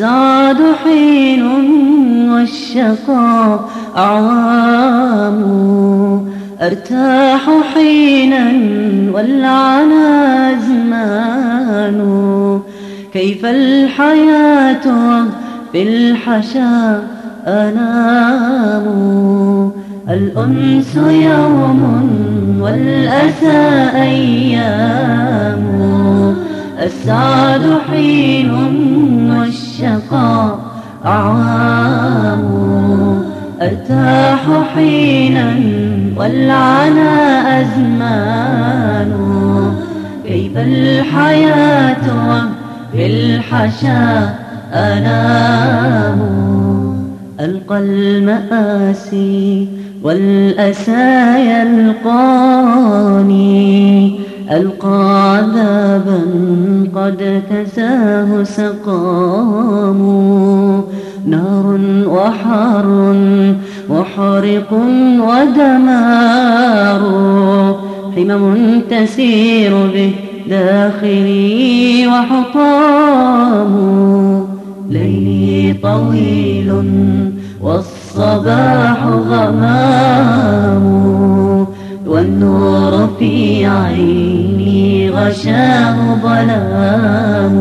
السعد حين والشقاء أعوام، أرتاح حينا والعنا أزمان. كيف الحياة بالحشا أنام، الأنس يوم والأسى أيام. السعد حين والشقاء أعوام، أرتاح حينا والعنا أزمان. كيف الحياة بالحشا أنام، ألقى المآسي والأسى يلقاني. ألقى عذابا قد كساه سقام، نار وحر محرق ودمار. حمم تسير به داخلي وحطام. ليلي طويل والصباح غمام، والنور في عيني غشاه ظلام.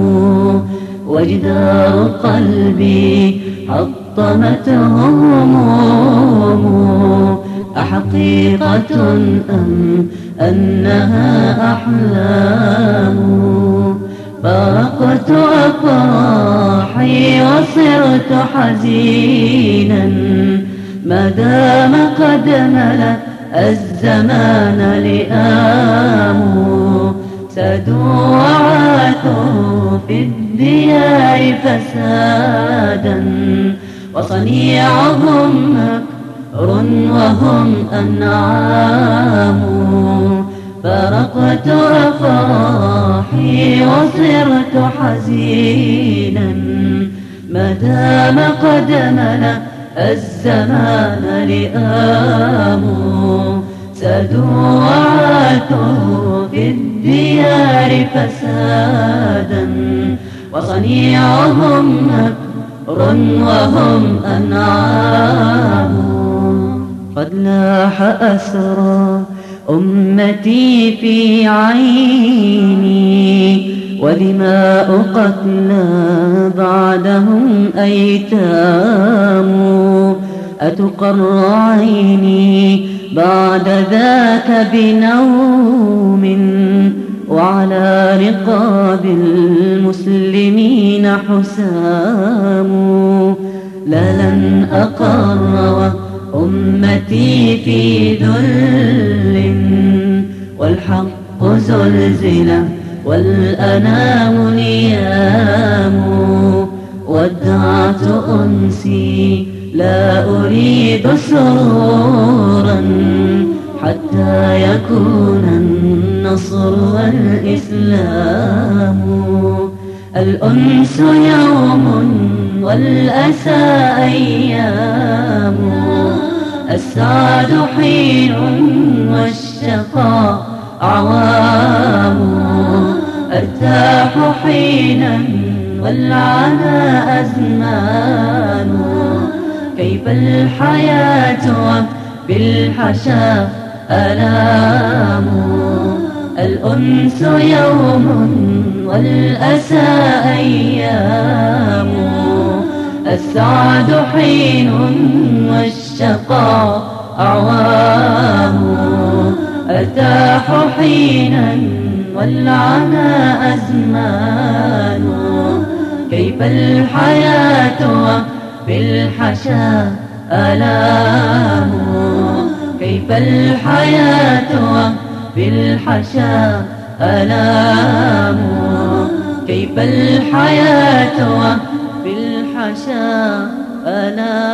وجدار قلبي حطمته هموم، أحقيقة أم أنها أحلام. فارقت أفراحي وصرت حزينا، ما دام قد ملأ الزمان لئام. سادوا وعاثوا في الديار فسادا، وصنيعهم مكر وهم أنعام. فارقت أفراحي وصرت حزينا، ما دام قد ملأ الزمان لئام. سادوا وعاثوا في الديار فسادا، وصنيعهم مكر وهم أنعام. قد لاح أسرى أمتي في عيني، ودماء قتلى بعدهم أيتام. أتقر عيني بعد ذاك بنوم، وعلى رقاب المسلمين حسام. لا لن أقر أمتي في ذل، والحق زلزلة والأنام نيام. ودعت أنسي لا أريد سرورا، حتى يكون النصر والإسلام. الأنس يوم والأسى أيام، السعد حين والشقاء أعوام. أرتاح حينا والعنا أزمان. كيف الحياة بالحشا آلام، الأنس يوم والأسى أيام. السعد حين والشقاء أعوام. أرتاح حينا والعنا أزمان. كيف الحياة بالحشا آلام، كيف الحياة بالحشا آلام. كيف الحياة بالحشا آلام.